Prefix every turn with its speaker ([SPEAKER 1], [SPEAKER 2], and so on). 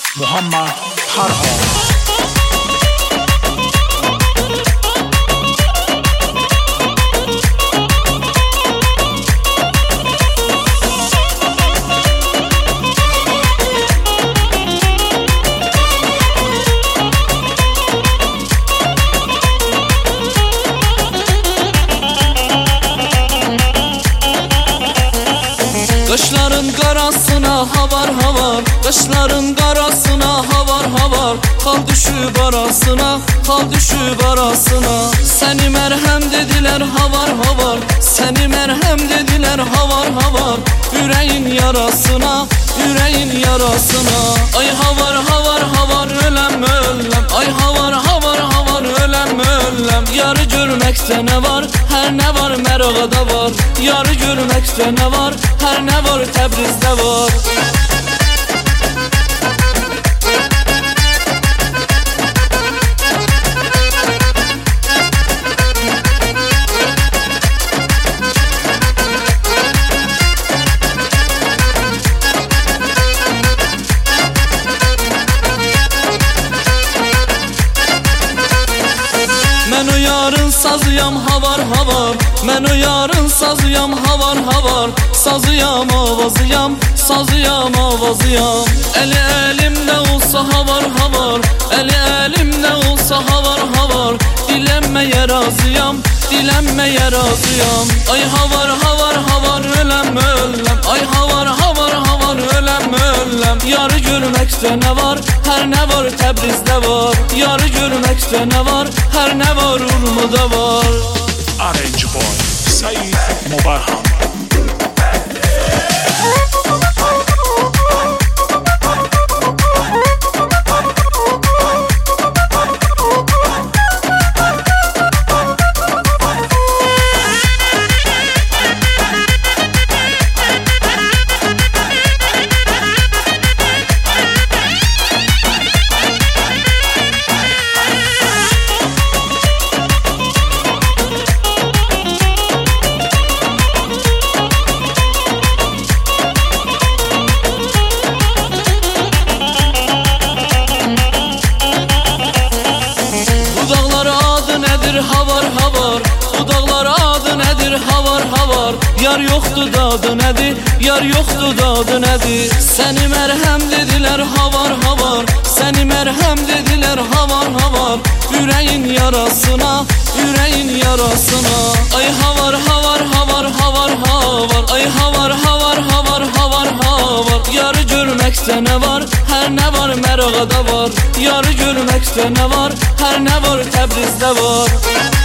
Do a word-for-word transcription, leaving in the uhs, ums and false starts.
[SPEAKER 1] Muhammed Tarha.
[SPEAKER 2] Kışların qarasına havar havar, Kışların qarasına havar havar, Xal düşüb arasına, xal düşüb arasına. Səni mərhəm dedilər havar havar, Səni mərhəm dedilər havar havar, Ürəyin yarasına, ürəyin yarasına. Ay havar havar havar öləm öləm, Ay havar havar havar öləm öləm. Yarı görməkdə nə var, hər nə var Mərağada var. Yarı görməkdə nə var, hər nə var Təbrizdə var. Mən o yarın sazıyam havar havar, Mən o yarın sazıyam havar havar, Sazıyam avazıyam, sazıyam avazıyam. Eli elimdə olsa havar havar, Eli elimdə olsa havar havar, Dilənməyə razıyam, dilənməyə razıyam. Ay havar havar havar öləm öləm, Ay havar havar havar öləm öləm. Yarı görməkdə nə var, hər nə var Təbrizdə var. Yarı görməkdə nə var, hər nə var Urmuda var.
[SPEAKER 1] Arrange boy Said Mubarham. Havar havar, bu dağlar adı nədir havar havar. Yar yoxdur dadı nədir, yar yoxdur dadı nədir. Səni mərhəm dedilər havar havar, Səni mərhəm dedilər havar havar, Ürəyin yarasına, ürəyin yarasına. Ay havar havar havar havar havar, Ay havar havar havar havar havar. Yarı görməkdə nə var, hər nə var Mərağada var. Yarı görməkdə nə var, hər nə var Təbrizdə var.